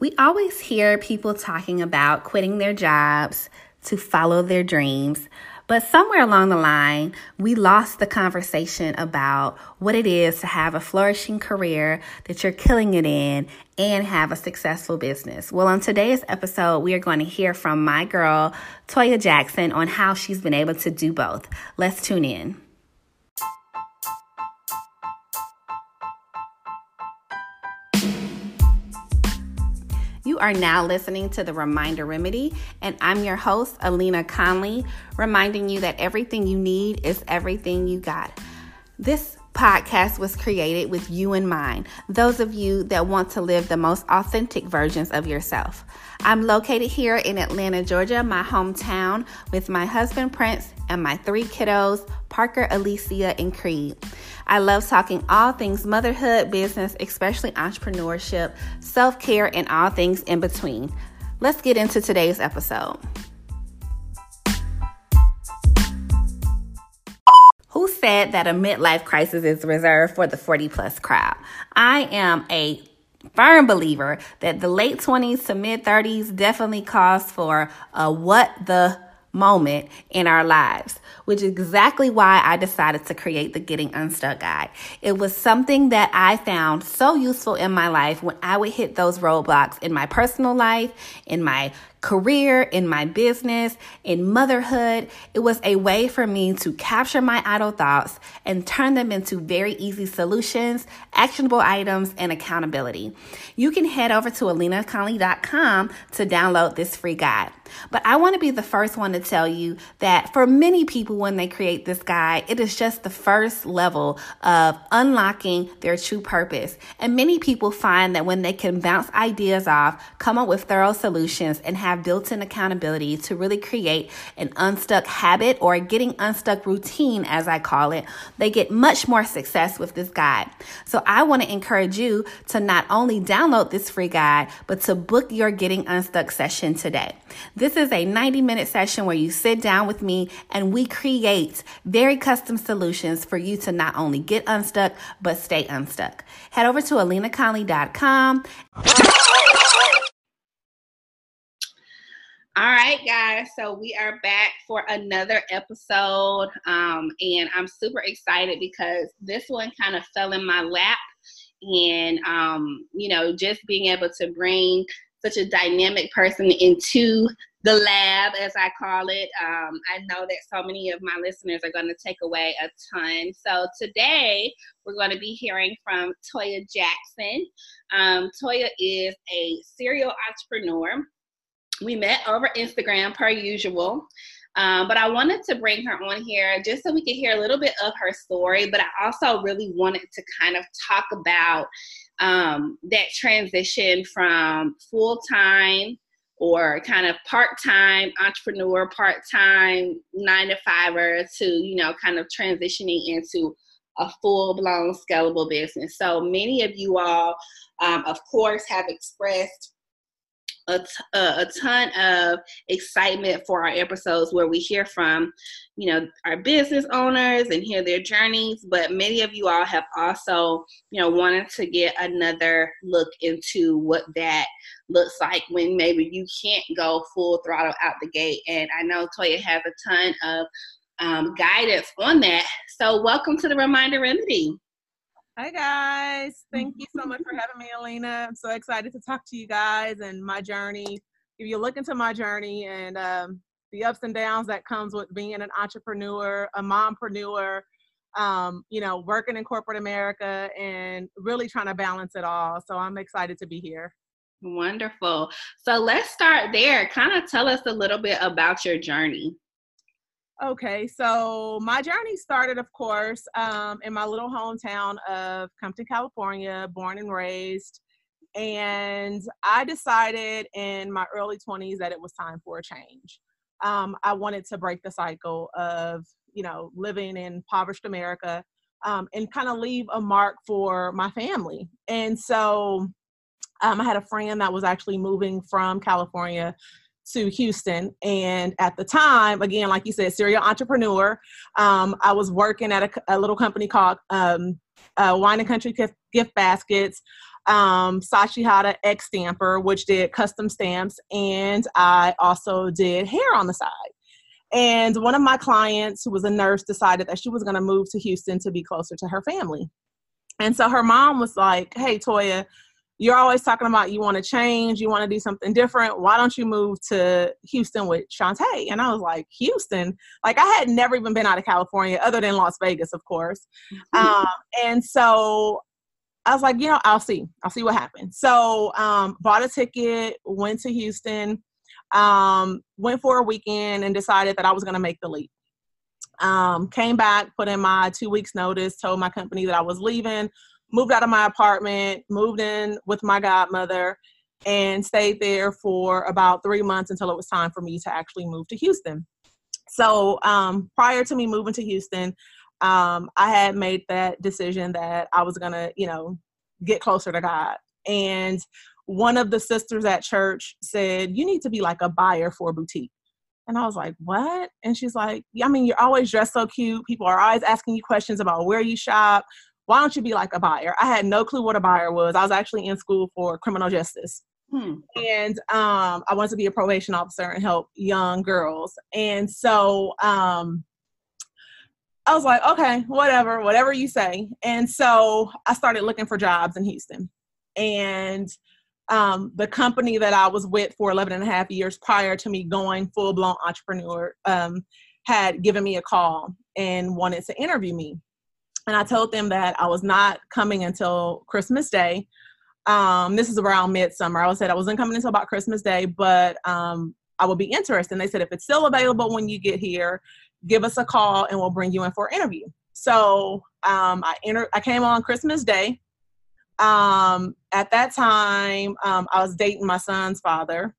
We always hear people talking about quitting their jobs to follow their dreams, but somewhere along the line, we lost the conversation about what it is to have a flourishing career that you're killing it in and have a successful business. Well, on today's episode, we are going to hear from my girl, Toya Jackson, on how she's been able to do both. Let's tune in. You are now listening to The Reminder Remedy, and I'm your host, Alina Conley, reminding you that everything you need is everything you got. This podcast was created with you in mind, those of you that want to live the most authentic versions of yourself. I'm located here in Atlanta, Georgia, my hometown, with my husband, Prince, and my 3 kiddos, Parker, Alicia, and Creed. I love talking all things motherhood, business, especially entrepreneurship, self-care, and all things in between. Let's get into today's episode. Who said that a midlife crisis is reserved for the 40-plus crowd? I am a firm believer that the late 20s to mid-30s definitely calls for a what the moment in our lives, which is exactly why I decided to create the Getting Unstuck Guide. It was something that I found so useful in my life when I would hit those roadblocks in my personal life, in my career, in my business, in motherhood. It was a way for me to capture my idle thoughts and turn them into very easy solutions, actionable items, and accountability. You can head over to alinaconley.com to download this free guide. But I want to be the first one to tell you that for many people, when they create this guide, it is just the first level of unlocking their true purpose. And many people find that when they can bounce ideas off, come up with thorough solutions, and have built-in accountability to really create an unstuck habit or getting unstuck routine, as I call it, they get much more success with this guide. So I want to encourage you to not only download this free guide, but to book your Getting Unstuck session today. This is a 90-minute session where you sit down with me and we create very custom solutions for you to not only get unstuck, but stay unstuck. Head over to alinaconley.com. All right, guys, so we are back for another episode, and I'm super excited because this one kind of fell in my lap, and, just being able to bring such a dynamic person into the lab, as I call it. I know that so many of my listeners are going to take away a ton. So today we're going to be hearing from Toya Jackson. Toya is a serial entrepreneur. We met over Instagram per usual, but I wanted to bring her on here just so we could hear a little bit of her story, but I also really wanted to kind of talk about that transition from full-time or kind of part-time entrepreneur, part-time 9-to-5er to, kind of transitioning into a full-blown scalable business. So many of you all, of course, have expressed a ton of excitement for our episodes where we hear from, our business owners and hear their journeys. But many of you all have also, wanted to get another look into what that looks like when maybe you can't go full throttle out the gate. And I know Toya has a ton of guidance on that. So welcome to the Reminder Remedy. Hi guys, thank you so much for having me, Alina. I'm so excited to talk to you guys and my journey. If you look into my journey and the ups and downs that comes with being an entrepreneur, a mompreneur, working in corporate America and really trying to balance it all. So I'm excited to be here. Wonderful. So let's start there. Kind of tell us a little bit about your journey. Okay, so my journey started, of course, in my little hometown of Compton, California, born and raised. And I decided in my early 20s that it was time for a change. I wanted to break the cycle of, living in impoverished America and kind of leave a mark for my family. And so I had a friend that was actually moving from California to Houston. And at the time, again, like you said, serial entrepreneur, I was working at a little company called Wine and Country Gift Baskets. Saatchi had X Stamper, which did custom stamps, and I also did hair on the side. And one of my clients, who was a nurse, decided that she was going to move to Houston to be closer to her family. And so her mom was like, hey, Toya, you're always talking about you want to change, you want to do something different. Why don't you move to Houston with Shantae? And I was like, Houston? Like, I had never even been out of California other than Las Vegas, of course. And so I was like, I'll see what happens. So bought a ticket, went to Houston, went for a weekend and decided that I was going to make the leap. Came back, put in my 2 weeks notice, told my company that I was leaving, moved out of my apartment, moved in with my godmother, and stayed there for about 3 months until it was time for me to actually move to Houston. So prior to me moving to Houston, I had made that decision that I was going to, get closer to God. And one of the sisters at church said, you need to be like a buyer for a boutique. And I was like, what? And she's like, you're always dressed so cute. People are always asking you questions about where you shop. Why don't you be like a buyer? I had no clue what a buyer was. I was actually in school for criminal justice. And I wanted to be a probation officer and help young girls. And so I was like, okay, whatever you say. And so I started looking for jobs in Houston. And the company that I was with for 11 and a half years prior to me going full-blown entrepreneur had given me a call and wanted to interview me. And I told them that I was not coming until Christmas Day. This is around midsummer. I said I wasn't coming until about Christmas Day, but I would be interested. And they said, if it's still available when you get here, give us a call and we'll bring you in for an interview. So I came on Christmas Day. At that time, I was dating my son's father.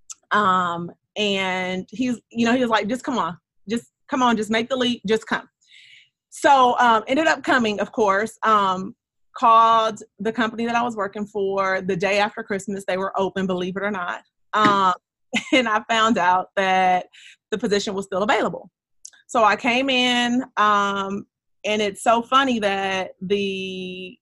And he was like, just come on, just make the leap, just come. So ended up coming, of course, called the company that I was working for the day after Christmas. They were open, believe it or not. And I found out that the position was still available. So I came in, and it's so funny that the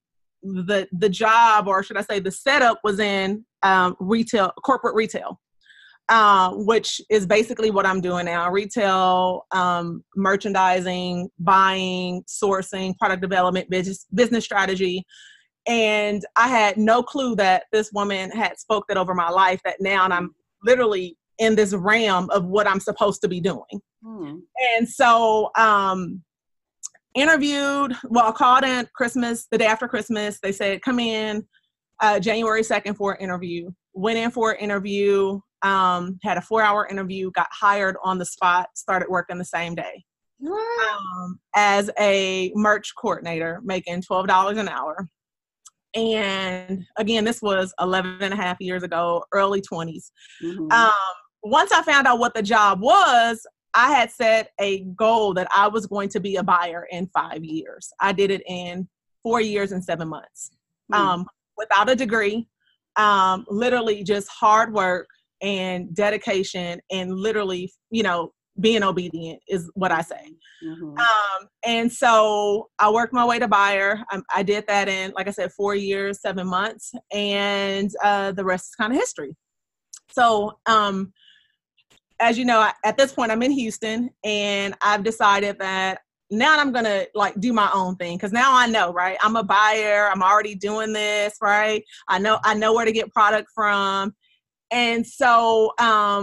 job, or should I say the setup, was in corporate retail, which is basically what I'm doing now. Retail, merchandising, buying, sourcing, product development, business strategy. And I had no clue that this woman had spoke that over my life, that now I'm literally in this realm of what I'm supposed to be doing. And so interviewed, I called in the day after Christmas. They said, come in January 2nd for an interview. Went in for an interview, had a 4-hour interview, got hired on the spot, started working the same day. As a merch coordinator, making $12 an hour. And again, this was 11 and a half years ago, early 20s. Once I found out what the job was, I had set a goal that I was going to be a buyer in 5 years. I did it in 4 years and 7 months, without a degree, literally just hard work and dedication, and literally, being obedient is what I say. And so I worked my way to buyer. I did that in, like I said, 4 years, 7 months, and the rest is kind of history. So, as you know, at this point, I'm in Houston, and I've decided that now I'm going to do my own thing. Cause now I know, right? I'm a buyer. I'm already doing this, right? I know where to get product from. And so,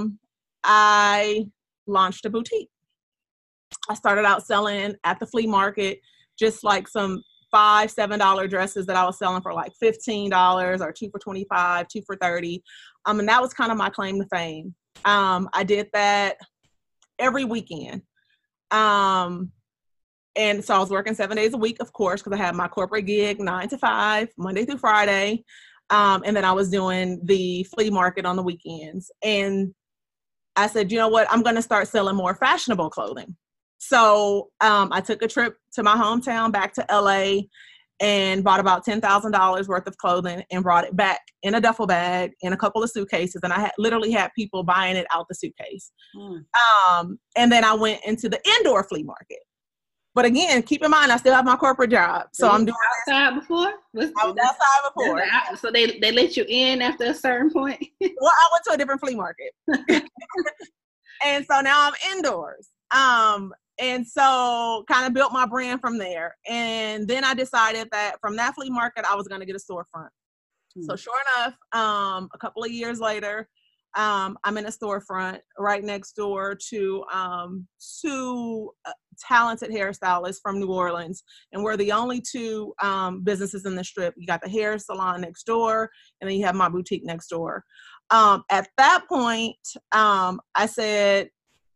I launched a boutique. I started out selling at the flea market, just like some $5, $7 dresses that I was selling for like $15, or 2 for $25, 2 for $30. And that was kind of my claim to fame. I did that every weekend. And so I was working 7 days a week, of course, because I had my corporate gig 9 to 5, Monday through Friday. And then I was doing the flea market on the weekends. And I said, you know what? I'm going to start selling more fashionable clothing. So I took a trip to my hometown, back to LA, and bought about $10,000 worth of clothing and brought it back in a duffel bag in a couple of suitcases. And I literally had people buying it out the suitcase. And then I went into the indoor flea market. But again, keep in mind, I still have my corporate job. So I'm doing outside before? I was outside before. So they let you in after a certain point? Well, I went to a different flea market. And so now I'm indoors. And so kind of built my brand from there. And then I decided that from that flea market, I was going to get a storefront. So sure enough, a couple of years later, I'm in a storefront right next door to two talented hairstylists from New Orleans. And we're the only two businesses in the Strip. You got the hair salon next door, and then you have my boutique next door. At that point, I said,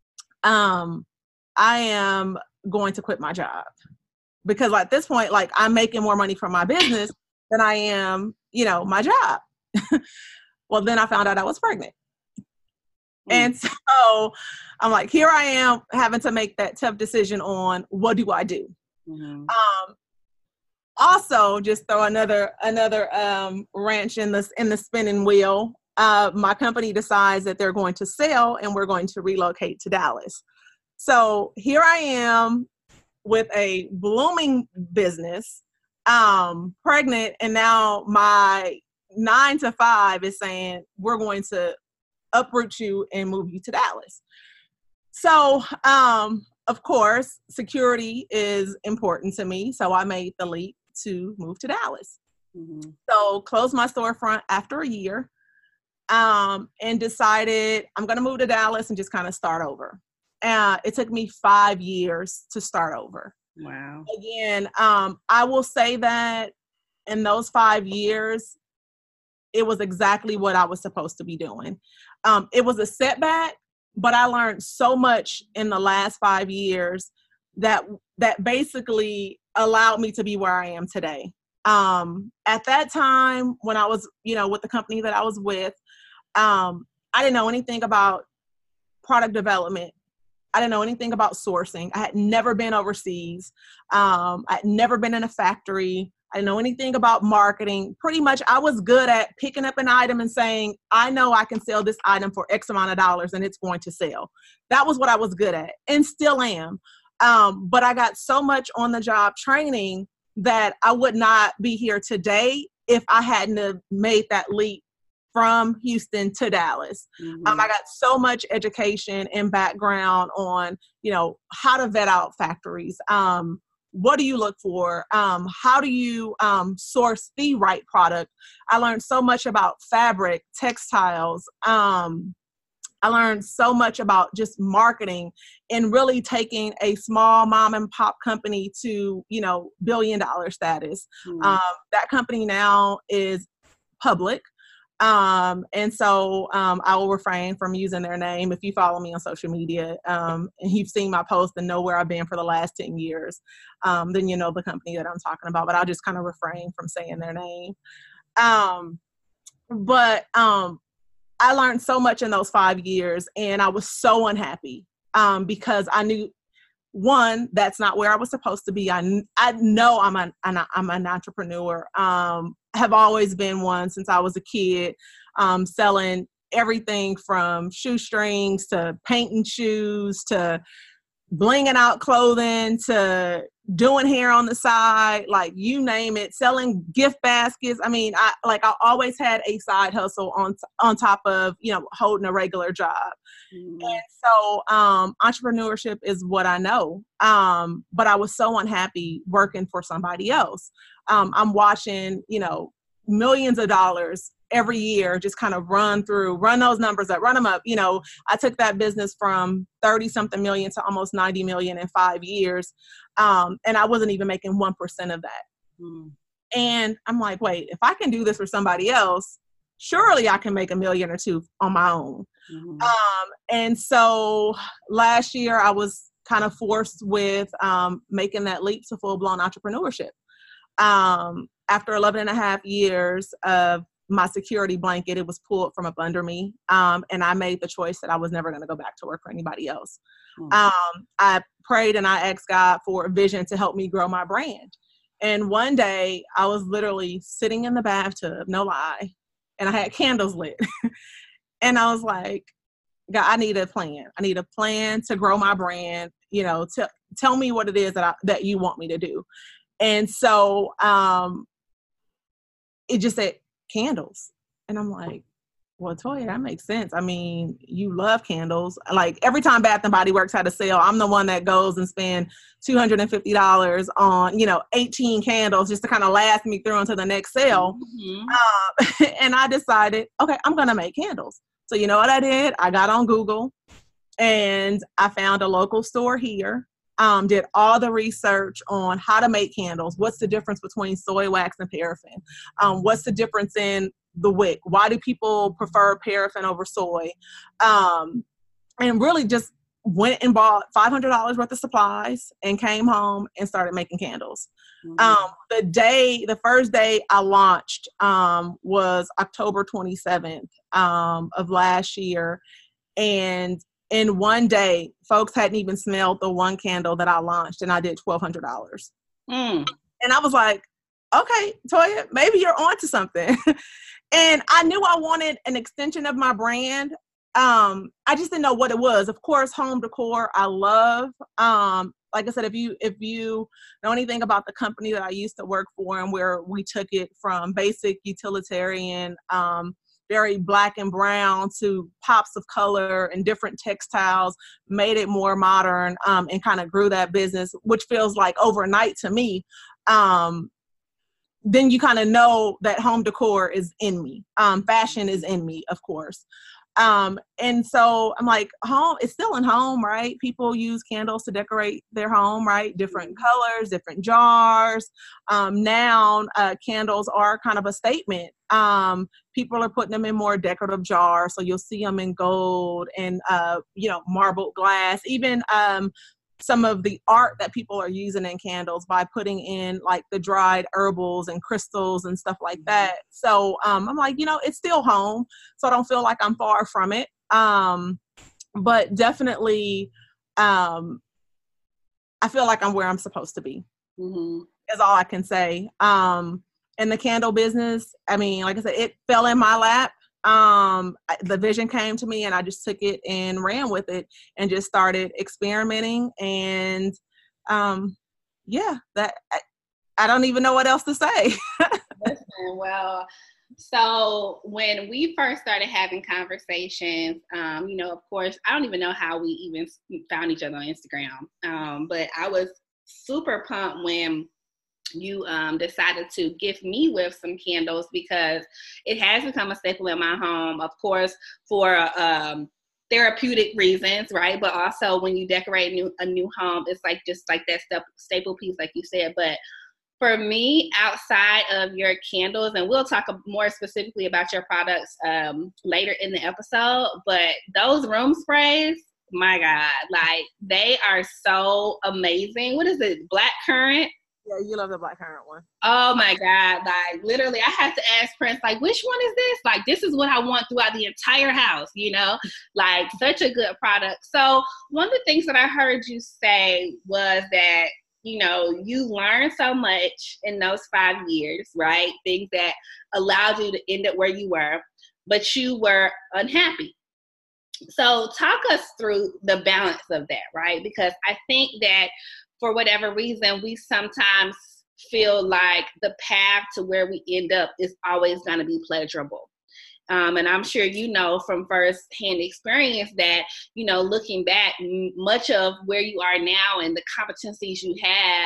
I am going to quit my job, because at this point, like, I'm making more money from my business than I am, my job. Well, then I found out I was pregnant. And so I'm like, here I am having to make that tough decision on what do I do? Also, just throw another wrench in the spinning wheel. My company decides that they're going to sell and we're going to relocate to Dallas. So here I am with a blooming business, pregnant, and now my 9 to 5 is saying, we're going to uproot you and move you to Dallas. So, of course, security is important to me. So I made the leap to move to Dallas. So closed my storefront after a year, and decided I'm going to move to Dallas and just kind of start over. It took me 5 years to start over. Wow. Again, I will say that in those 5 years, it was exactly what I was supposed to be doing. It was a setback, but I learned so much in the last 5 years that basically allowed me to be where I am today. At that time, when I was, with the company that I was with, I didn't know anything about product development. I didn't know anything about sourcing. I had never been overseas. I had never been in a factory. I didn't know anything about marketing. Pretty much I was good at picking up an item and saying, I know I can sell this item for X amount of dollars and it's going to sell. That was what I was good at and still am. But I got so much on the job training that I would not be here today if I hadn't have made that leap from Houston to Dallas. I got so much education and background on, how to vet out factories. What do you look for? How do you source the right product? I learned so much about fabric, textiles. I learned so much about just marketing and really taking a small mom and pop company to, billion-dollar status. That company now is public. And so I will refrain from using their name. If you follow me on social media and you've seen my posts and know where I've been for the last 10 years, then you know the company that I'm talking about, but I'll just kind of refrain from saying their name. But I learned so much in those 5 years, and I was so unhappy because I knew, one, that's not where I was supposed to be. I know I'm an entrepreneur. Have always been one since I was a kid, selling everything from shoestrings to painting shoes to blinging out clothing to doing hair on the side, like you name it, selling gift baskets. I mean, I always had a side hustle on top of, holding a regular job. And so entrepreneurship is what I know. But I was so unhappy working for somebody else. I'm watching, millions of dollars every year just kind of run those numbers up, run them up. I took that business from 30 something million to almost 90 million in 5 years. And I wasn't even making 1% of that. And I'm like, wait, if I can do this for somebody else, surely I can make $1 million or $2 million on my own. And so last year I was kind of forced with making that leap to full-blown entrepreneurship. After 11 and a half years of my security blanket, it was pulled from up under me. And I made the choice that I was never going to go back to work for anybody else. I prayed and I asked God for a vision to help me grow my brand. And one day I was literally sitting in the bathtub, no lie, and I had candles lit. And I was like, God, I need a plan. I need a plan to grow my brand, to tell me what it is that you want me to do. And so it just said candles. And I'm like, well, Toya, that makes sense. I mean, you love candles. Like every time Bath and Body Works had a sale, I'm the one that goes and spend $250 on, 18 candles just to kind of last me through until the next sale. Mm-hmm. And I decided, okay, I'm going to make candles. So you know what I did? I got on Google and I found a local store here. Did all the research on how to make candles. What's the difference between soy wax and paraffin? What's the difference in the wick? Why do people prefer paraffin over soy? And really just went and bought $500 worth of supplies and came home and started making candles. Mm-hmm. The first day I launched was October 27th of last year. And in one day, folks hadn't even smelled the one candle that I launched, and I did $1,200. And I was like, okay, Toya, maybe you're onto something. And I knew I wanted an extension of my brand. I just didn't know what it was. Of course, home decor, I love. Like I said, if you know anything about the company that I used to work for and where we took it from basic utilitarian, very black and brown to pops of color and different textiles, made it more modern, and kind of grew that business, which feels like overnight to me. Then you kind of know that home decor is in me. Fashion is in me, of course. And so I'm like, home, it's still in home, right? People use candles to decorate their home, right? Different colors, different jars. Now, candles are kind of a statement. People are putting them in more decorative jars. So you'll see them in gold and, marbled glass, even, some of the art that people are using in candles by putting in like the dried herbals and crystals and stuff like that. So I'm like, it's still home. So I don't feel like I'm far from it. But definitely I feel like I'm where I'm supposed to be. Mm-hmm. Is all I can say. In the candle business, I mean, like I said, it fell in my lap. The vision came to me and I just took it and ran with it and just started experimenting. And that I don't even know what else to say. Listen, well, so when we first started having conversations, of course, I don't even know how we even found each other on Instagram. But I was super pumped when you decided to gift me with some candles because it has become a staple in my home, of course, for therapeutic reasons, right? But also when you decorate a new home, it's like just like that staple piece, like you said. But for me, outside of your candles, and we'll talk more specifically about your products later in the episode, but those room sprays, my God, like they are so amazing. What is it? Black currant? Yeah, you love the black currant one. Oh my God. Like literally I had to ask Prince, like, which one is this? Like, this is what I want throughout the entire house, like such a good product. So one of the things that I heard you say was that, you learned so much in those 5 years, right? Things that allowed you to end up where you were, but you were unhappy. So talk us through the balance of that, right? Because I think that for whatever reason, we sometimes feel like the path to where we end up is always going to be pleasurable. And I'm sure from firsthand experience that, looking back, much of where you are now and the competencies you had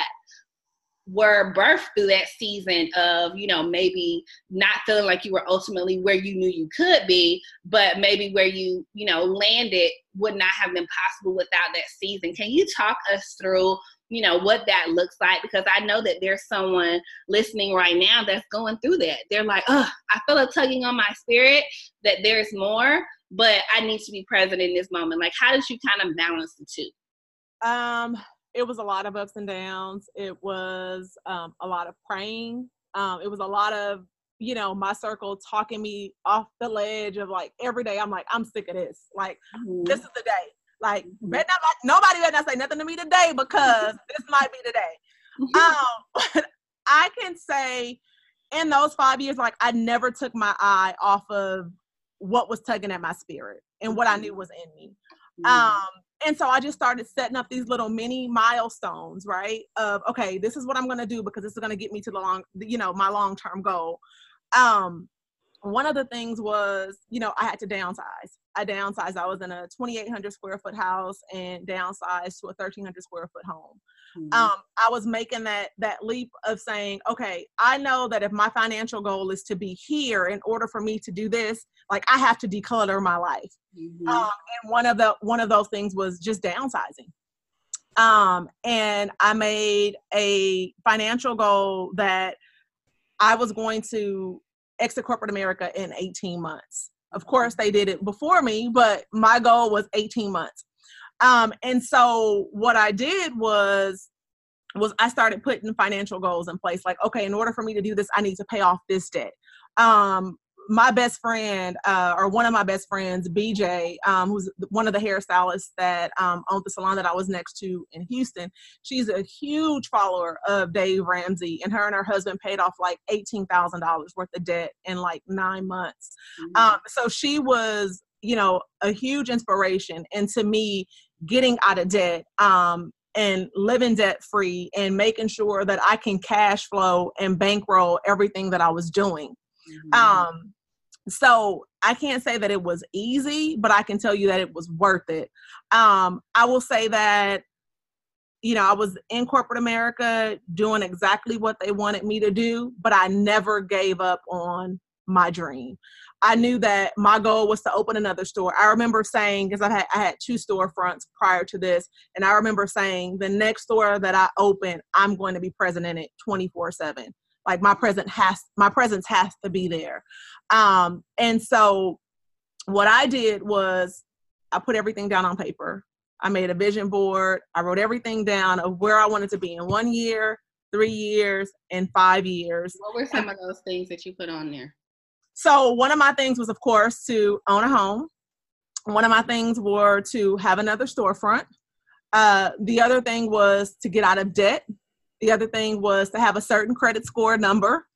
were birthed through that season of, maybe not feeling like you were ultimately where you knew you could be, but maybe where you, landed would not have been possible without that season. Can you talk us through what that looks like? Because I know that there's someone listening right now that's going through that. They're like, I feel a tugging on my spirit that there's more, but I need to be present in this moment. Like, how did you kind of balance the two? It was a lot of ups and downs. It was a lot of praying. It was a lot of, my circle talking me off the ledge of like every day. I'm like, I'm sick of this. Like, This is the day. Like, nobody better not say nothing to me today because this might be the day. But I can say in those 5 years, like I never took my eye off of what was tugging at my spirit and what I knew was in me. And so I just started setting up these little mini milestones, right? Of, okay, this is what I'm going to do because this is going to get me to my long-term goal. One of the things was, I had to downsize. I downsized. I was in a 2,800 square foot house and downsized to a 1,300 square foot home. I was making that leap of saying, okay, I know that if my financial goal is to be here, in order for me to do this, like, I have to declutter my life. And one of those things was just downsizing. And I made a financial goal that I was going to exit corporate America in 18 months. Of course, they did it before me, but my goal was 18 months. And so what I did was I started putting financial goals in place. Like, okay, in order for me to do this, I need to pay off this debt. My best friend, or one of my best friends, BJ, who's one of the hairstylists that owned the salon that I was next to in Houston, she's a huge follower of Dave Ramsey, and her husband paid off like $18,000 worth of debt in like 9 months. So she was, a huge inspiration into me getting out of debt, and living debt free and making sure that I can cash flow and bankroll everything that I was doing. So I can't say that it was easy, but I can tell you that it was worth it. I will say that, I was in corporate America doing exactly what they wanted me to do, but I never gave up on my dream. I knew that my goal was to open another store. I remember saying, because I had 2 storefronts prior to this, and I remember saying, the next store that I open, I'm going to be present in it 24/7. Like, my presence has to be there. And so what I did was I put everything down on paper. I made a vision board. I wrote everything down of where I wanted to be in 1 year, 3 years, and 5 years. What were some of those things that you put on there? So one of my things was, of course, to own a home. One of my things were to have another storefront. The other thing was to get out of debt. The other thing was to have a certain credit score number.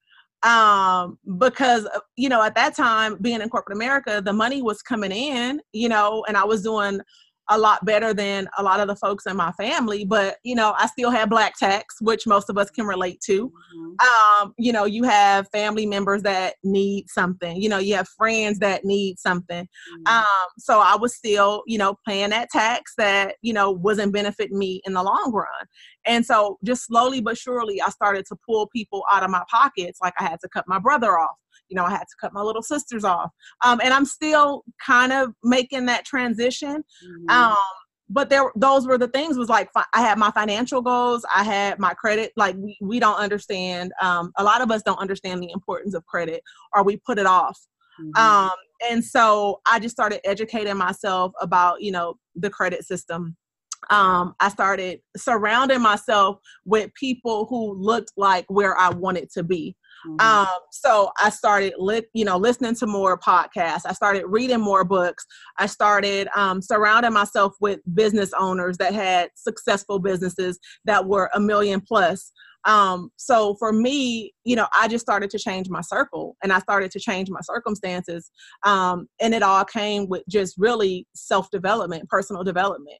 Because, at that time, being in corporate America, the money was coming in, and I was doing a lot better than a lot of the folks in my family, but, I still had black tax, which most of us can relate to. You have family members that need something, you have friends that need something. So I was still, paying that tax that, wasn't benefiting me in the long run. And so just slowly but surely, I started to pull people out of my pockets. Like, I had to cut my brother off. I had to cut my little sisters off. And I'm still kind of making that transition. But those were the things, was like, I had my financial goals. I had my credit. Like, we don't understand. A lot of us don't understand the importance of credit, or we put it off. And so I just started educating myself about, the credit system. I started surrounding myself with people who looked like where I wanted to be. So I started, listening to more podcasts. I started reading more books. I started surrounding myself with business owners that had successful businesses that were $1 million plus. So for me, I just started to change my circle, and I started to change my circumstances. And it all came with just really self-development, personal development.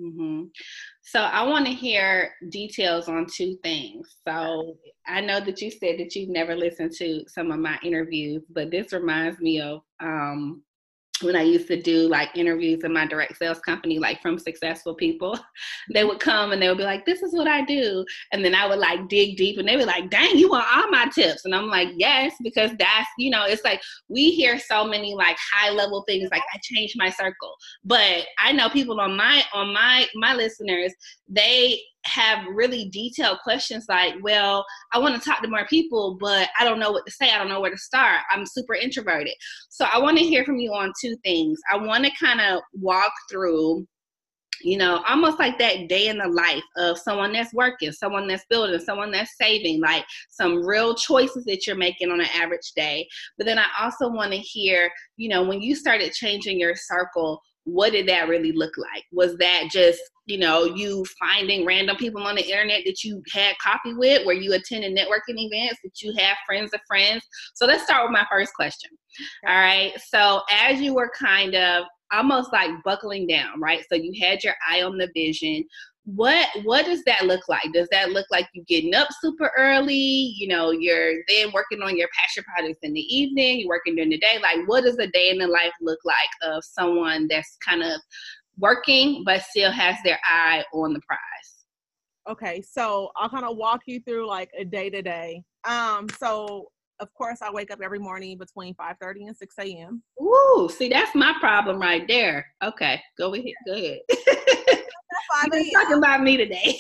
So I want to hear details on 2 things. So I know that you said that you've never listened to some of my interviews, but this reminds me of when I used to do like interviews in my direct sales company, like from successful people. They would come and they would be like, this is what I do. And then I would like dig deep, and they would like, dang, you want all my tips? And I'm like, yes, because that's, it's like, we hear so many like high level things, like, I changed my circle. But I know people on my listeners, they have really detailed questions like, well, I want to talk to more people, but I don't know what to say. I don't know where to start. I'm super introverted. So I want to hear from you on 2 things. I want to kind of walk through, almost like that day in the life of someone that's working, someone that's building, someone that's saving, like some real choices that you're making on an average day. But then I also want to hear, when you started changing your circle, what did that really look like? Was that just, you finding random people on the internet that you had coffee with? Were you attending networking events? That you have friends of friends? So let's start with my first question. All right. So as you were kind of almost like buckling down, right? So you had your eye on the vision. What does that look like? Does that look like you getting up super early? You know, you're then working on your passion projects in the evening, you're working during the day. Like, what does a day in the life look like of someone that's kind of working but still has their eye on the prize? Okay, so I'll kind of walk you through like a day to day. So of course I wake up every morning between 5:30 and 6 a.m. Ooh, see, that's my problem right there. Okay, go ahead. Go ahead. You're talking about me today.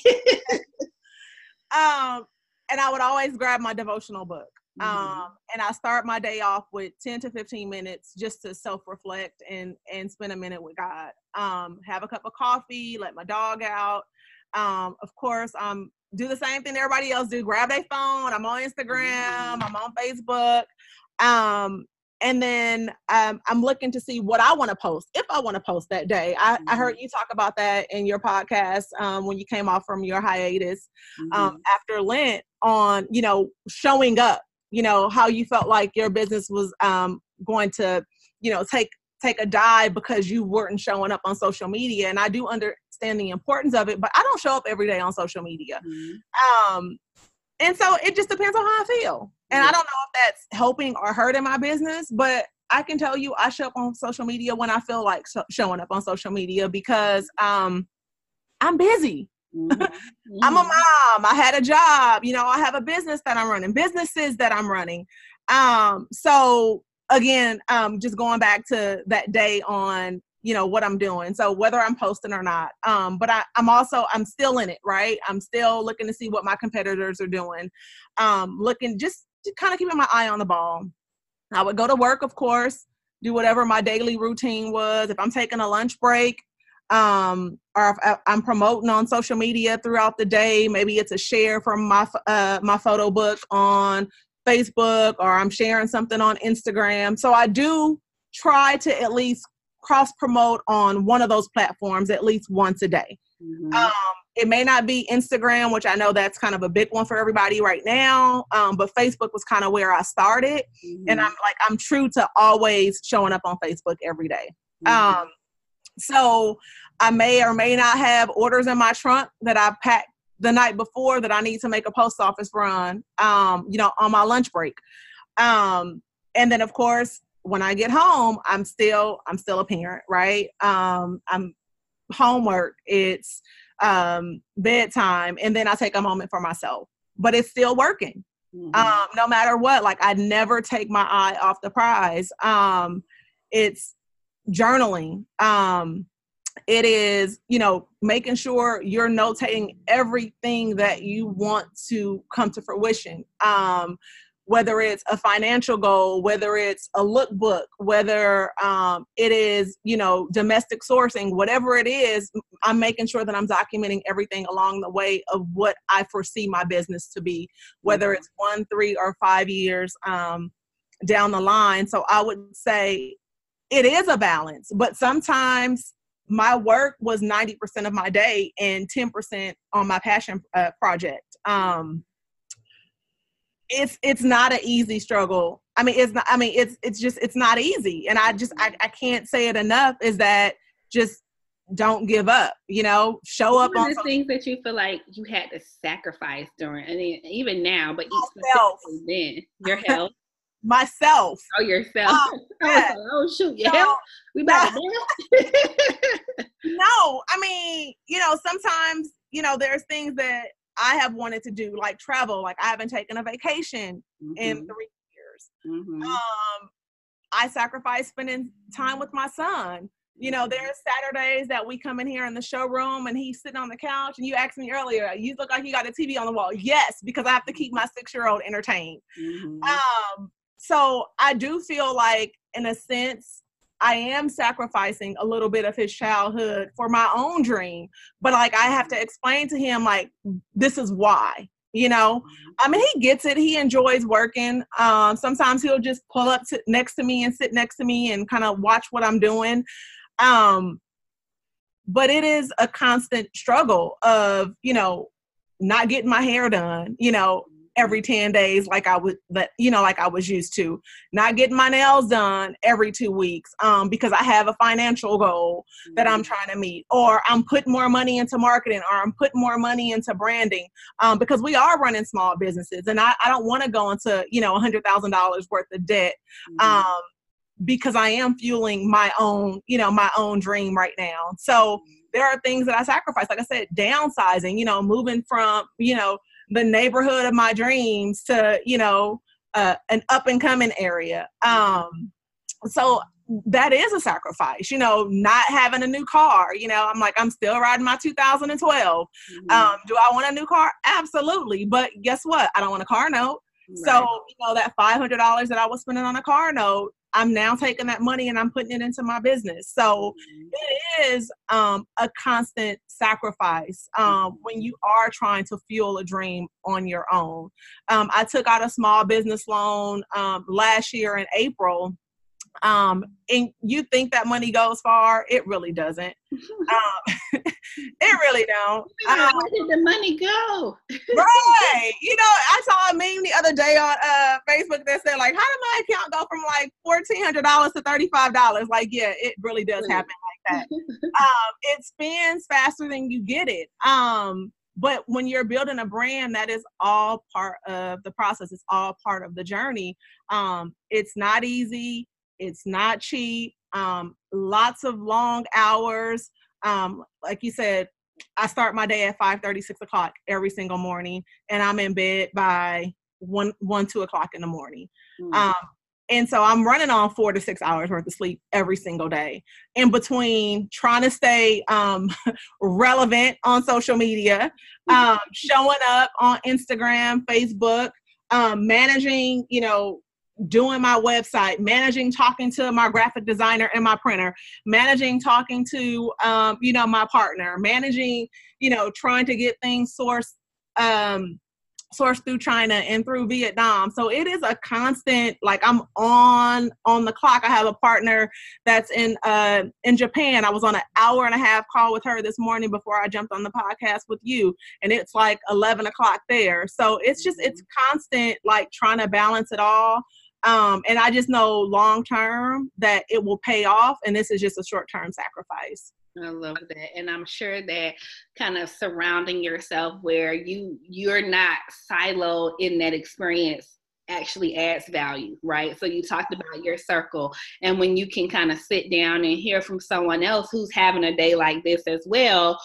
And I would always grab my devotional book. And I start my day off with 10 to 15 minutes just to self-reflect and spend a minute with God. Have a cup of coffee, let my dog out. Of course, do the same thing everybody else do. Grab their phone. I'm on Instagram. I'm on Facebook. And then I'm looking to see what I want to post, if I want to post that day. I heard you talk about that in your podcast when you came off from your hiatus after Lent on, you know, showing up, you know, how you felt like your business was going to, you know, take a dive because you weren't showing up on social media. And I do understand the importance of it, but I don't show up every day on social media. And so it just depends on how I feel. And I don't know if that's helping or hurting my business, but I can tell you I show up on social media when I feel like showing up on social media because I'm busy. I'm a mom. I had a job. You know, I have a business that I'm running, businesses that I'm running. So again, just going back to that day on, you know, what I'm doing. So whether I'm posting or not, but I'm still in it, right? I'm still looking to see what my competitors are doing. Looking just to kind of keeping my eye on the ball. I would go to work, of course, do whatever my daily routine was. If I'm taking a lunch break, or if I'm promoting on social media throughout the day, maybe it's a share from my photo book on Facebook, or I'm sharing something on Instagram. So I do try to at least cross promote on one of those platforms at least once a day. It may not be Instagram, which I know that's kind of a big one for everybody right now. But Facebook was kind of where I started. And I'm true to always showing up on Facebook every day. So I may or may not have orders in my trunk that I packed the night before that I need to make a post office run, you know, on my lunch break. And then of course, when I get home, I'm still a parent, right? I'm homework, it's bedtime, and then I take a moment for myself, but it's still working. No matter what, like I never take my eye off the prize. It's journaling. It is, you know, making sure you're notating everything that you want to come to fruition. Whether it's a financial goal, whether it's a lookbook, whether it is, you know, domestic sourcing, whatever it is, I'm making sure that I'm documenting everything along the way of what I foresee my business to be, whether it's 1, 3, or 5 years down the line. So I would say it is a balance, but sometimes my work was 90% of my day and 10% on my passion project. It's not an easy struggle. I mean, it's not, I mean, it's not easy. And I can't say it enough is that just don't give up, you know, show up on the things that you feel like you had to sacrifice during, I mean, even now, but then your health. Myself. Oh, yourself. Yeah. Oh, shoot. Your health. We about to do. No, I mean, you know, sometimes, you know, there's things that I have wanted to do, like travel. Like I haven't taken a vacation in 3 years. I sacrifice spending time with my son. You know, there's Saturdays that we come in here in the showroom and he's sitting on the couch, and you asked me earlier, you look like you got a TV on the wall. Yes, because I have to keep my 6-year-old entertained. So I do feel like, in a sense, I am sacrificing a little bit of his childhood for my own dream. But like, I have to explain to him, like, this is why, you know, I mean, he gets it. He enjoys working. Sometimes he'll just pull up next to me and sit next to me and kind of watch what I'm doing. But it is a constant struggle of, you know, not getting my hair done, you know, every 10 days like I would, like I was used to. Not getting my nails done every 2 weeks because I have a financial goal that I'm trying to meet, or I'm putting more money into marketing, or I'm putting more money into branding because we are running small businesses, and I don't want to go into, $100,000 worth of debt. Because I am fueling my own dream right now. So there are things that I sacrifice. Like I said, downsizing, moving from, the neighborhood of my dreams to, an up and coming area. So that is a sacrifice, not having a new car. I'm still riding my 2012. Do I want a new car? Absolutely. But guess what? I don't want a car note. Right. So, that $500 that I was spending on a car note, I'm now taking that money and I'm putting it into my business. So it is a constant sacrifice when you are trying to fuel a dream on your own. I took out a small business loan last year in April. And you think that money goes far? It really doesn't. It really don't. Where did the money go? Right. I saw a meme the other day on Facebook that said, like, how did my account go from like $1,400 to $35? Like, yeah, it really does happen like that. It spins faster than you get it. But when you're building a brand, that is all part of the process. It's all part of the journey. It's not easy. It's not cheap. Lots of long hours. Like you said, I start my day at 5:30, 6 o'clock every single morning, and I'm in bed by 1, 2 o'clock in the morning. And so I'm running on 4 to 6 hours worth of sleep every single day. In between trying to stay relevant on social media, showing up on Instagram, Facebook, managing, doing my website, managing, talking to my graphic designer and my printer, managing, talking to, my partner, managing, trying to get things sourced through China and through Vietnam. So it is a constant, like, I'm on the clock. I have a partner that's in Japan. I was on an 1.5-hour call with her this morning before I jumped on the podcast with you. And it's like 11 o'clock there. So it's constant, like, trying to balance it all. And I just know long-term that it will pay off. And this is just a short-term sacrifice. I love that. And I'm sure that kind of surrounding yourself where you're not siloed in that experience actually adds value, right? So you talked about your circle, and when you can kind of sit down and hear from someone else who's having a day like this as well,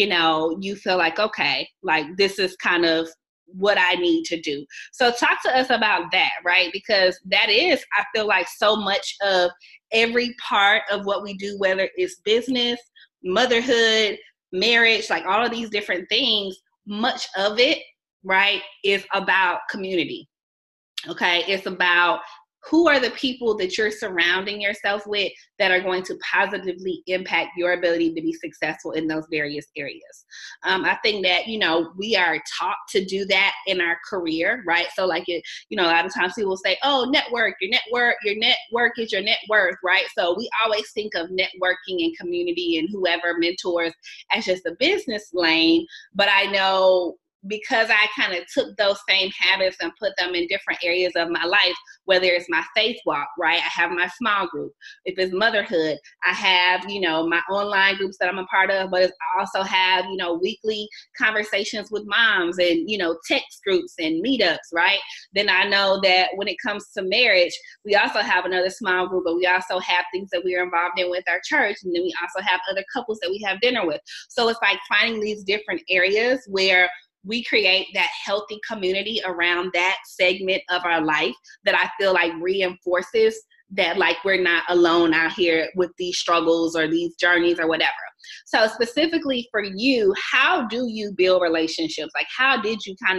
you feel like, okay, like, this is kind of what I need to do. So talk to us about that, right? Because that is, I feel like, so much of every part of what we do, whether it's business, motherhood, marriage, like all of these different things, much of it, right, is about community. Okay. It's about who are the people that you're surrounding yourself with that are going to positively impact your ability to be successful in those various areas. I think that, we are taught to do that in our career, right? So like, a lot of times people say, oh, network, your network is your net worth, right? So we always think of networking and community and whoever mentors as just a business lane. But I know, because I kind of took those same habits and put them in different areas of my life, whether it's my faith walk, right? I have my small group. If it's motherhood, I have, my online groups that I'm a part of, but I also have, weekly conversations with moms and, text groups and meetups, right? Then I know that when it comes to marriage, we also have another small group, but we also have things that we are involved in with our church. And then we also have other couples that we have dinner with. So it's like finding these different areas where we create that healthy community around that segment of our life that I feel like reinforces that, like, we're not alone out here with these struggles or these journeys or whatever. So specifically for you, how do you build relationships? Like, how did you kind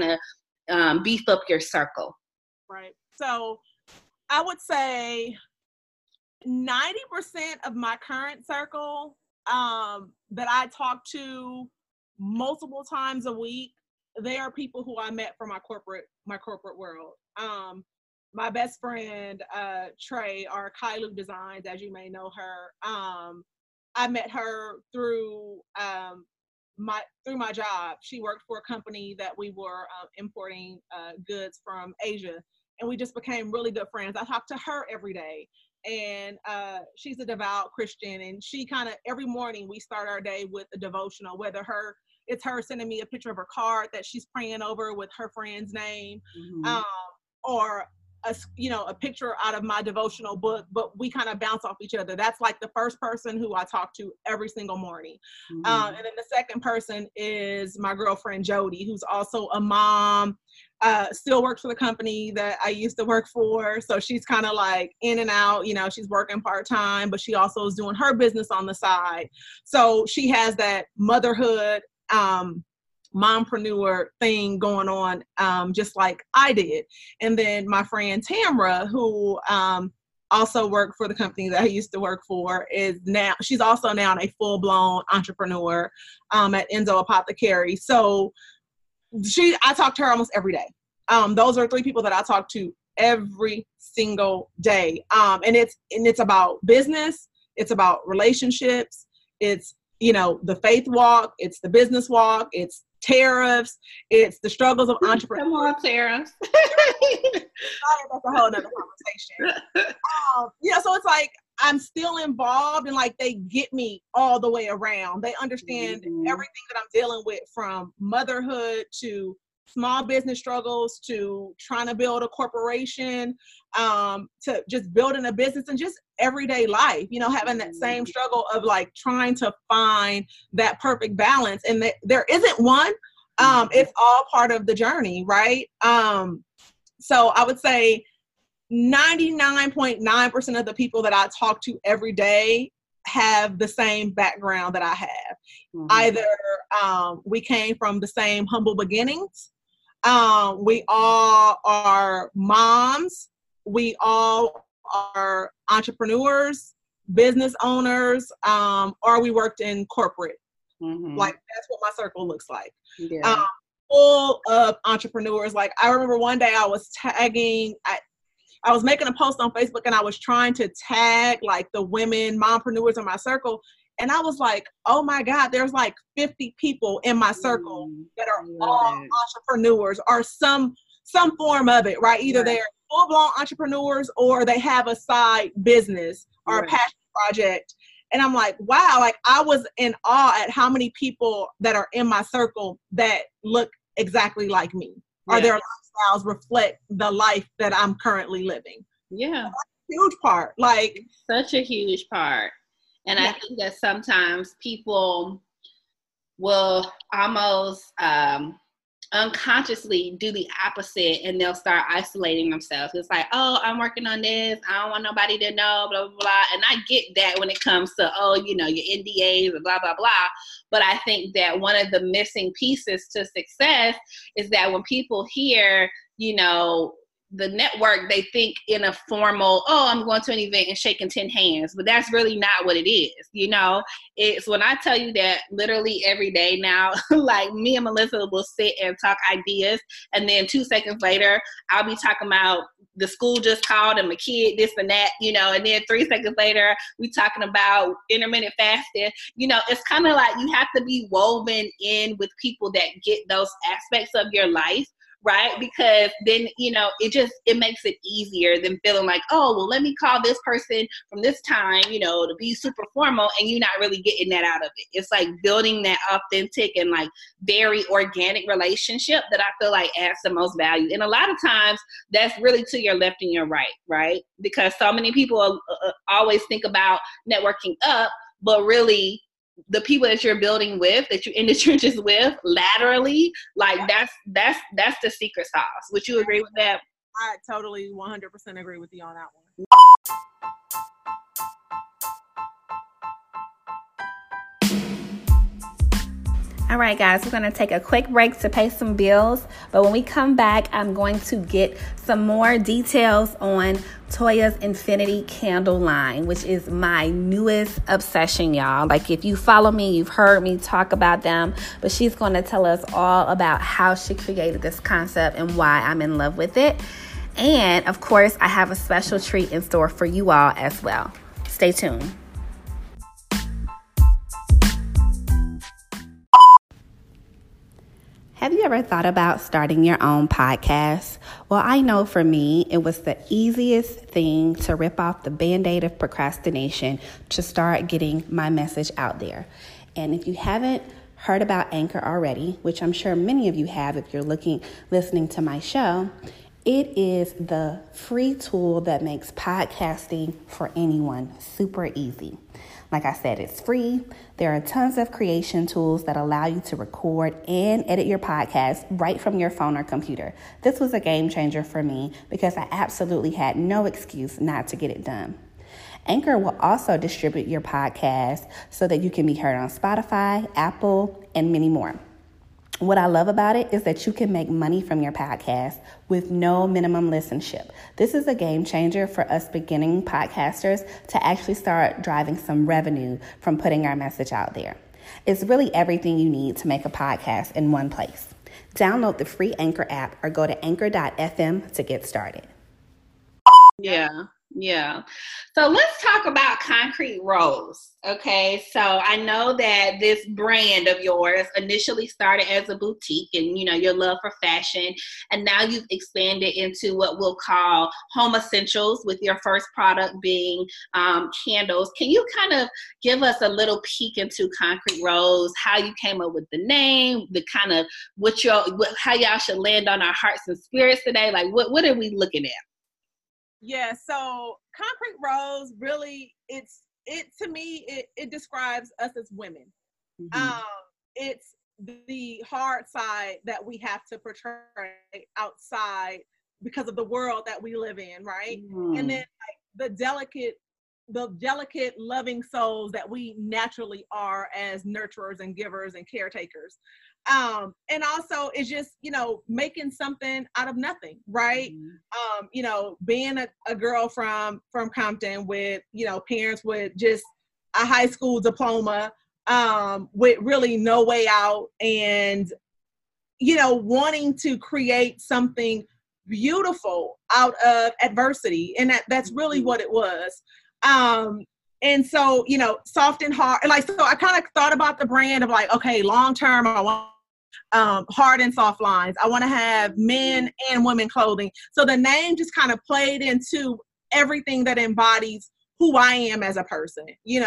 of beef up your circle? Right. So I would say 90% of my current circle that I talk to multiple times a week, they are people who I met from my corporate world. My best friend, Trey, or Kailu Designs, as you may know her. I met her through through my job, she worked for a company that we were importing goods from Asia, and we just became really good friends. I talk to her every day, and she's a devout Christian, and she kind of every morning we start our day with a devotional, whether it's her sending me a picture of her card that she's praying over with her friend's name, or a picture out of my devotional book, but we kind of bounce off each other. That's like the first person who I talk to every single morning. And then the second person is my girlfriend Jody, who's also a mom, still works for the company that I used to work for. So she's kind of like in and out, she's working part-time, but she also is doing her business on the side. So she has that motherhood, mompreneur thing going on, just like I did. And then my friend Tamra, who also worked for the company that I used to work for, she's also now a full-blown entrepreneur at Enzo Apothecary. So I talk to her almost every day. Those are three people that I talk to every single day. And it's about business, it's about relationships, it's the faith walk, it's the business walk, it's tariffs, it's the struggles of entrepreneurs. Come on, tariffs. That's a whole nother conversation. So it's like I'm still involved, and like they get me all the way around. They understand everything that I'm dealing with, from motherhood to small business struggles to trying to build a corporation, to just building a business and just everyday life, having that same struggle of like trying to find that perfect balance. And there isn't one. It's all part of the journey, right? So I would say 99.9% of the people that I talk to every day have the same background that I have. Either we came from the same humble beginnings. We all are moms. We all are entrepreneurs, business owners, or we worked in corporate. Like that's what my circle looks like. Yeah. Full of entrepreneurs. Like I remember one day I was tagging, I was making a post on Facebook, and I was trying to tag like the women mompreneurs in my circle. And I was like, oh my God, there's like 50 people in my circle that are all entrepreneurs, or some form of it, right? Either they're full-blown entrepreneurs, or they have a side business or a passion project. And I'm like, wow, like I was in awe at how many people that are in my circle that look exactly like me, or their lifestyles reflect the life that I'm currently living. Yeah. So that's a huge part. Like such a huge part. And I think that sometimes people will almost unconsciously do the opposite, and they'll start isolating themselves. It's like, oh, I'm working on this. I don't want nobody to know, blah, blah, blah. And I get that when it comes to, your NDAs and blah, blah, blah. But I think that one of the missing pieces to success is that when people hear, the network, they think in a formal, I'm going to an event and shaking 10 hands, but that's really not what it is. It's when I tell you that literally every day now, like me and Melissa will sit and talk ideas, and then 2 seconds later, I'll be talking about the school just called and my kid, this and that, and then 3 seconds later, we talking about intermittent fasting. It's kind of like you have to be woven in with people that get those aspects of your life, right? Because then, it makes it easier than feeling like, let me call this person from this time, to be super formal, and you're not really getting that out of it. It's like building that authentic and like very organic relationship that I feel like adds the most value. And a lot of times that's really to your left and your right? Because so many people always think about networking up, but really the people that you're building with, that you're in the trenches with laterally, like that's the secret sauce. Would you agree with that? I totally 100% agree with you on that one. All right, guys, we're going to take a quick break to pay some bills. But when we come back, I'm going to get some more details on Toya's Infinity Candle line, which is my newest obsession, y'all. Like, if you follow me, you've heard me talk about them. But she's going to tell us all about how she created this concept and why I'm in love with it. And, of course, I have a special treat in store for you all as well. Stay tuned. Have you ever thought about starting your own podcast? Well, I know for me, it was the easiest thing to rip off the Band-Aid of procrastination to start getting my message out there. And if you haven't heard about Anchor already, which I'm sure many of you have if you're listening to my show, it is the free tool that makes podcasting for anyone super easy. Like I said, it's free. There are tons of creation tools that allow you to record and edit your podcast right from your phone or computer. This was a game changer for me because I absolutely had no excuse not to get it done. Anchor will also distribute your podcast so that you can be heard on Spotify, Apple, and many more. What I love about it is that you can make money from your podcast with no minimum listenership. This is a game changer for us beginning podcasters to actually start driving some revenue from putting our message out there. It's really everything you need to make a podcast in one place. Download the free Anchor app or go to anchor.fm to get started. Yeah. So let's talk about Concrete Rose. Okay. So I know that this brand of yours initially started as a boutique and, your love for fashion. And now you've expanded into what we'll call home essentials with your first product being candles. Can you kind of give us a little peek into Concrete Rose, how you came up with the name, the kind of how y'all should land on our hearts and spirits today? Like what are we looking at? Yeah, so Concrete Rose really, to me, it describes us as women. Mm-hmm. It's the hard side that we have to portray outside because of the world that we live in, right? Mm-hmm. And then the delicate, loving souls that we naturally are as nurturers and givers and caretakers. And also it's just, making something out of nothing, right? Mm-hmm. Being a girl from Compton with, parents with just a high school diploma, with really no way out and, wanting to create something beautiful out of adversity. And that's really what it was. And so, soft and hard, so I kind of thought about the brand of okay, long-term, I want hard and soft lines. I want to have men and women clothing. So the name just kind of played into everything that embodies who I am as a person.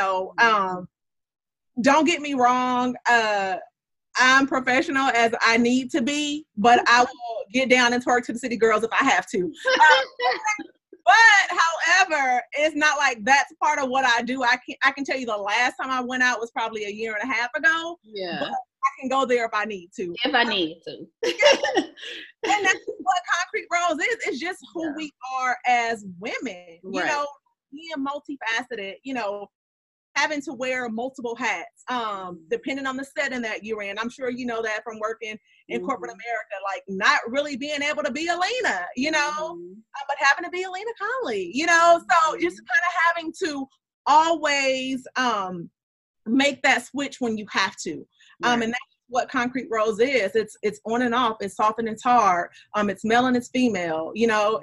Don't get me wrong. I'm professional as I need to be, but I will get down and twerk to the city girls if I have to. But however, it's not like that's part of what I do. I can tell you the last time I went out was probably a year and a half ago. Yeah. But I can go there if I need to. If I need to. And that's what Concrete Rose is. It's just who we are as women. Right. Being multifaceted, having to wear multiple hats, depending on the setting that you're in. I'm sure you know that from working in corporate America, not really being able to be Alina, but having to be Alina Conley, so just kind of having to always make that switch when you have to. Right. And that's what Concrete Rose is. It's on and off. It's soft and it's hard. It's male and it's female.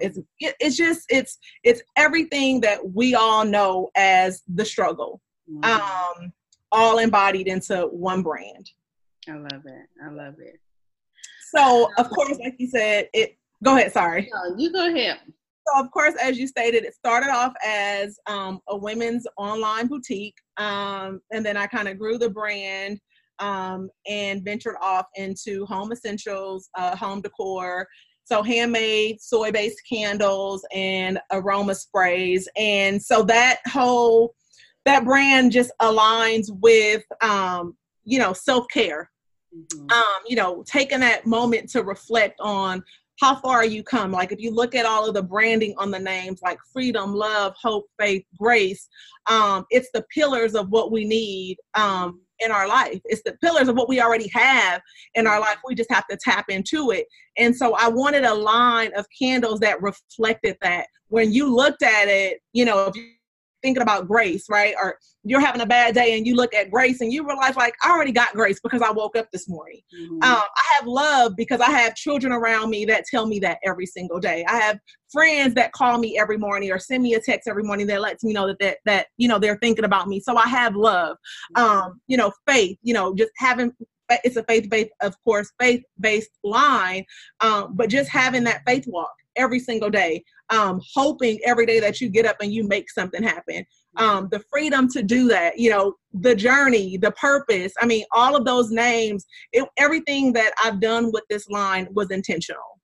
It's everything that we all know as the struggle. All embodied into one brand. I love it. So, of course, like you said, go ahead, sorry. No, you go ahead. So, of course, as you stated, it started off as a women's online boutique. And then I kind of grew the brand and ventured off into home essentials, home decor. So handmade soy-based candles and aroma sprays. And so that brand just aligns with, self-care, taking that moment to reflect on how far you come. If you look at all of the branding on the names, like freedom, love, hope, faith, grace, it's the pillars of what we need in our life. It's the pillars of what we already have in our life. We just have to tap into it. And so I wanted a line of candles that reflected that. When you looked at it, if you thinking about grace, right? Or you're having a bad day and you look at grace and you realize I already got grace because I woke up this morning. Mm-hmm. I have love because I have children around me that tell me that every single day. I have friends that call me every morning or send me a text every morning that lets me know that they're thinking about me. So I have love, faith, just having it's a faith-based, of course, faith-based line, but just having that faith walk every single day, hoping every day that you get up and you make something happen. The freedom to do that, you know, the journey, the purpose. I mean, all of those names, everything that I've done with this line was intentional.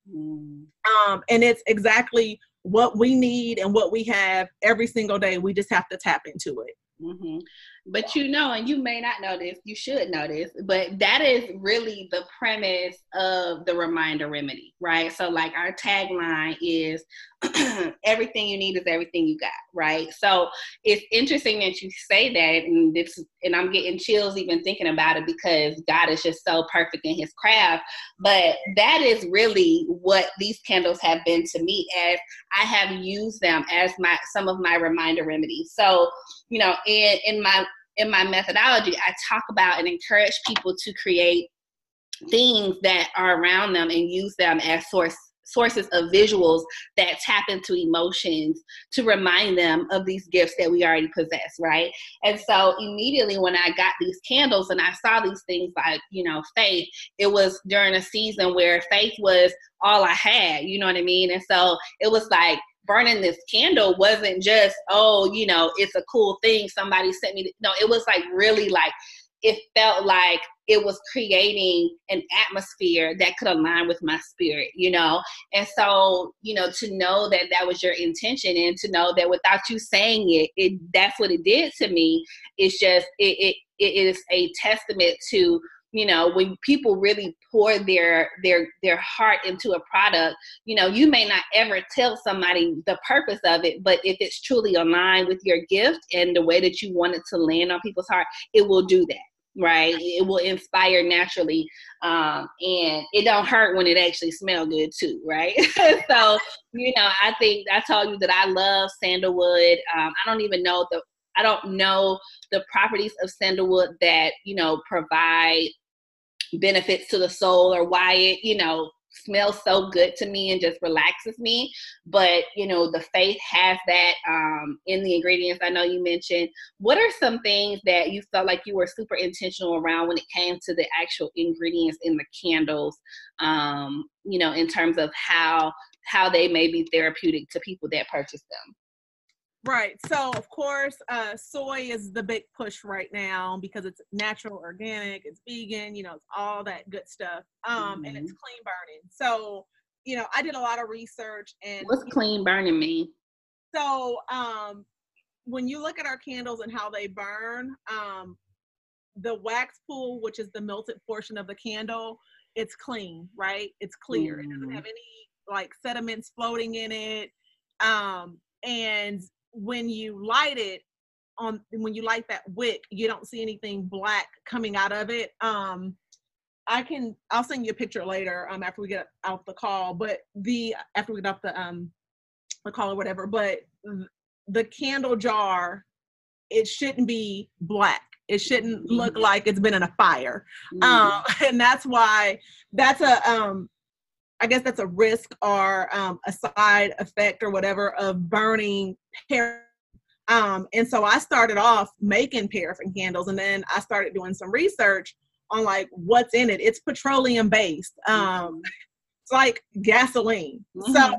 And it's exactly what we need and what we have every single day. We just have to tap into it. Mm-hmm. But you know, and you may not know this, you should know this, but that is really the premise of the Reminder Remedy, right? So like our tagline is everything you need is everything you got, right? So it's interesting that you say that, and I'm getting chills even thinking about it, because God is just so perfect in his craft. But that is really what these candles have been to me, as I have used them as some of my reminder remedies. So, you know, in my methodology, I talk about and encourage people to create things that are around them and use them as sources of visuals that tap into emotions to remind them of these gifts that we already possess, right? And so immediately when I got these candles and I saw these things like, you know, faith, it was during a season where faith was all I had, you know what I mean? And so it was like, burning this candle wasn't just, oh, you know, it's a cool thing, somebody sent me. No, it was like really like, it felt like it was creating an atmosphere that could align with my spirit, you know? And so, you know, to know that that was your intention, and to know that without you saying it that's what it did to me. It's just, it is a testament to, you know, when people really pour their heart into a product, you know, you may not ever tell somebody the purpose of it, but if it's truly aligned with your gift and the way that you want it to land on people's heart, it will do that. Right. It will inspire naturally. And it don't hurt when it actually smells good too. Right. So, you know, I think I told you that I love sandalwood. I don't know the properties of sandalwood that, you know, provide benefits to the soul, or why it, you know, smells so good to me and just relaxes me. But, you know, the faith has that in the ingredients I know you mentioned. What are some things that you felt like you were super intentional around when it came to the actual ingredients in the candles, you know, in terms of how they may be therapeutic to people that purchase them? Right. So, of course, soy is the big push right now because it's natural, organic, it's vegan, you know, it's all that good stuff. And it's clean burning. So, you know, I did a lot of research. And what's clean burning mean? So, when you look at our candles and how they burn, the wax pool, which is the melted portion of the candle, it's clean, right? It's clear. It doesn't have any like sediments floating in it. And when you light it when you light that wick, you don't see anything black coming out of it. I'll send you a picture later, after we get off the call, but after we get off the call or whatever, but the candle jar, it shouldn't be black. It shouldn't look like it's been in a fire. And that's why I guess that's a risk or a side effect or whatever of burning paraffin. And so I started off making paraffin candles, and then I started doing some research on like what's in it. It's petroleum based. It's like gasoline. So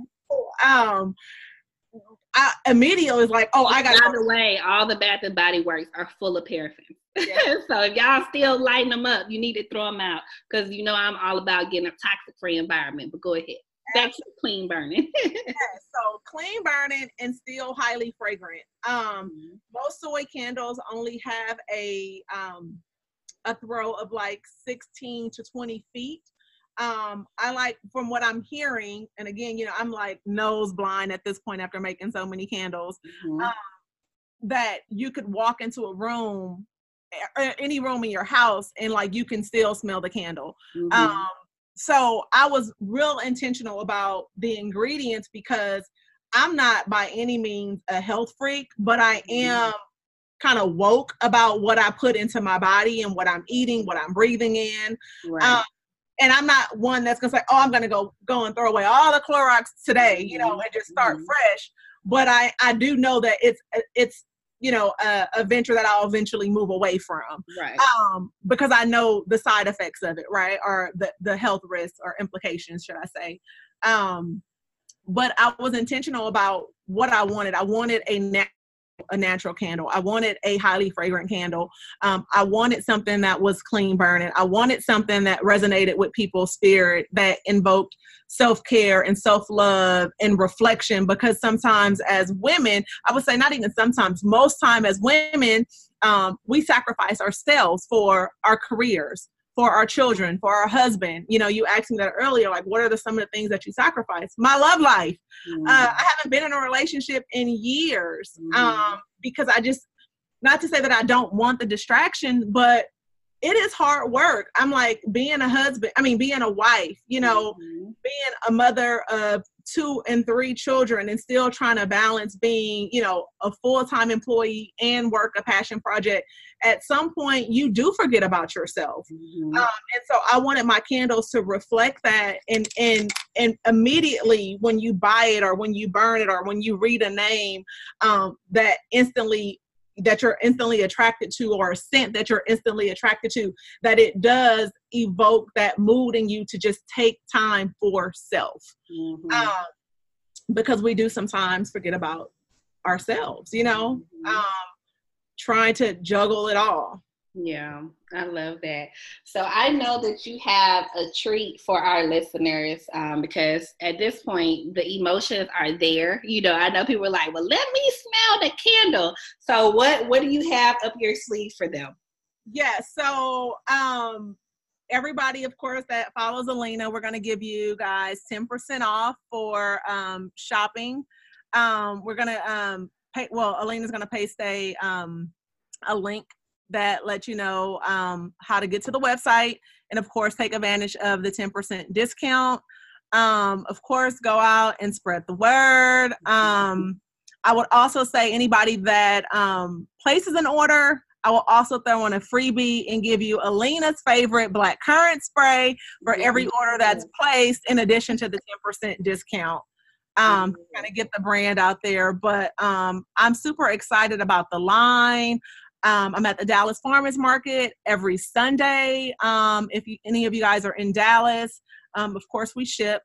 I immediately was like, oh, I got. By the way, all the Bath and Body Works are full of paraffin. Yeah. So if y'all still lighting them up, you need to throw them out, because you know I'm all about getting a toxic-free environment. But go ahead. That's clean burning. So clean burning and still highly fragrant. Most soy candles only have a throw of like 16 to 20 feet. I like, from what I'm hearing, and again, you know, I'm like nose blind at this point after making so many candles, that you could walk into a room, any room in your house, and like you can still smell the candle. So I was real intentional about the ingredients, because I'm not by any means a health freak, but I am kind of woke about what I put into my body and what I'm eating, what I'm breathing in. Right. And I'm not one that's going to say, oh, I'm going to go and throw away all the Clorox today, you know, and just start fresh. But I do know that it's, a venture that I'll eventually move away from. Right. Because I know the side effects of it, right? Or the health risks or implications, should I say. But I was intentional about what I wanted. I wanted a natural candle. I wanted a highly fragrant candle. I wanted something that was clean burning. I wanted something that resonated with people's spirit, that invoked self-care and self-love and reflection. Because sometimes as women, I would say not even sometimes, most time as women, we sacrifice ourselves for our careers, for our children, for our husband. You asked me that earlier, like, what are some of the things that you sacrifice? My love life. I haven't been in a relationship in years because not to say that I don't want the distraction, but it is hard work. I'm like, being a wife, being a mother of 2 and 3 children and still trying to balance being, a full-time employee and work a passion project. At some point, you do forget about yourself. And so I wanted my candles to reflect that. And immediately when you buy it or when you burn it or when you read a name, that you're instantly attracted to, or a scent that you're instantly attracted to, that it does evoke that mood in you to just take time for self. Because we do sometimes forget about ourselves, trying to juggle it all. Yeah, I love that. So I know that you have a treat for our listeners because at this point, the emotions are there. I know people are like, well, let me smell the candle. So what do you have up your sleeve for them? Yeah, so everybody, of course, that follows Alina, we're going to give you guys 10% off for shopping. We're going to Alina's going to paste a link that lets you know how to get to the website and, of course, take advantage of the 10% discount. Of course, go out and spread the word. I would also say anybody that places an order, I will also throw in a freebie and give you Alina's favorite black currant spray for every order that's placed, in addition to the 10% discount. Kind of get the brand out there. But I'm super excited about the line. I'm at the Dallas Farmers Market every Sunday. If any of you guys are in Dallas, of course we ship.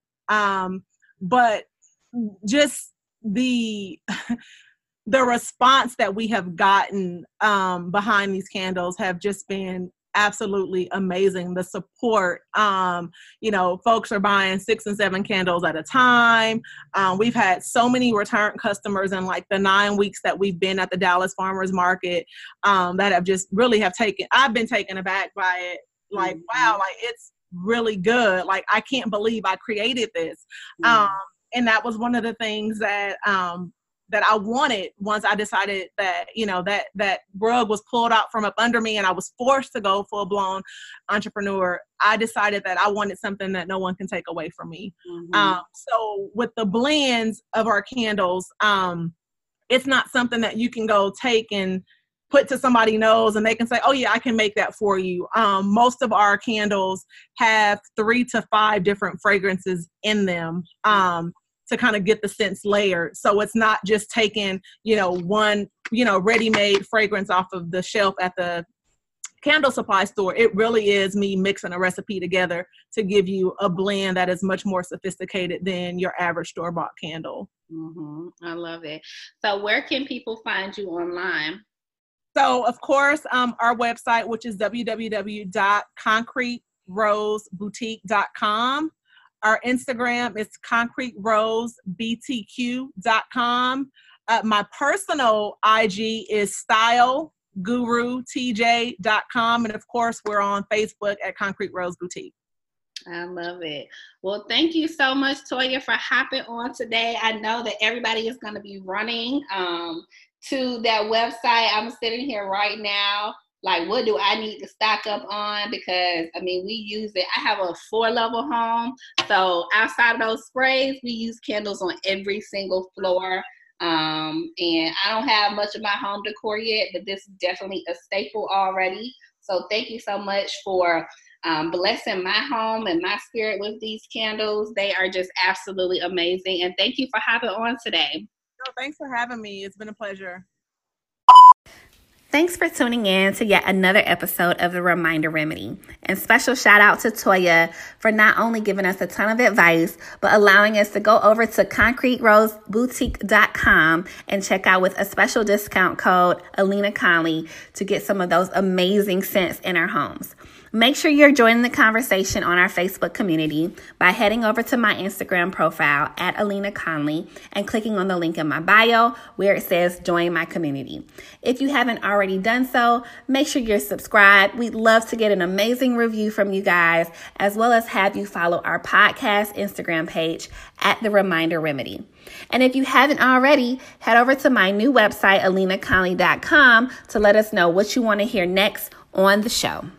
But just the response that we have gotten behind these candles have just been absolutely amazing. The support, folks are buying 6 and 7 candles at a time. We've had so many return customers in like the 9 weeks that we've been at the Dallas Farmers Market that have just really I've been taken aback by it. Like, wow, like it's really good. Like, I can't believe I created this. And that was one of the things that I wanted once I decided that, that rug was pulled out from up under me and I was forced to go full-blown entrepreneur. I decided that I wanted something that no one can take away from me. So with the blends of our candles, it's not something that you can go take and put to somebody's nose and they can say, oh yeah, I can make that for you. Most of our candles have 3 to 5 different fragrances in them. To kind of get the scents layered. So it's not just taking, one, ready-made fragrance off of the shelf at the candle supply store. It really is me mixing a recipe together to give you a blend that is much more sophisticated than your average store-bought candle. I love it. So where can people find you online? So, of course, our website, which is www.concreteroseboutique.com. Our Instagram is concreterosebtq.com. My personal IG is stylegurutj.com. And of course, we're on Facebook at Concrete Rose Boutique. I love it. Well, thank you so much, Toya, for hopping on today. I know that everybody is going to be running to that website. I'm sitting here right now. Like, what do I need to stock up on? Because, we use it. I have a 4-level home. So outside of those sprays, we use candles on every single floor. And I don't have much of my home decor yet, but this is definitely a staple already. So thank you so much for blessing my home and my spirit with these candles. They are just absolutely amazing. And thank you for hopping on today. No, thanks for having me. It's been a pleasure. Thanks for tuning in to yet another episode of The Reminder Remedy. And special shout out to Toya for not only giving us a ton of advice, but allowing us to go over to ConcreteRoseBoutique.com and check out with a special discount code Alina Conley to get some of those amazing scents in our homes. Make sure you're joining the conversation on our Facebook community by heading over to my Instagram profile at Alina Conley and clicking on the link in my bio where it says join my community. If you haven't already done so, make sure you're subscribed. We'd love to get an amazing review from you guys, as well as have you follow our podcast Instagram page at The Reminder Remedy. And if you haven't already, head over to my new website, alinaconley.com, to let us know what you want to hear next on the show.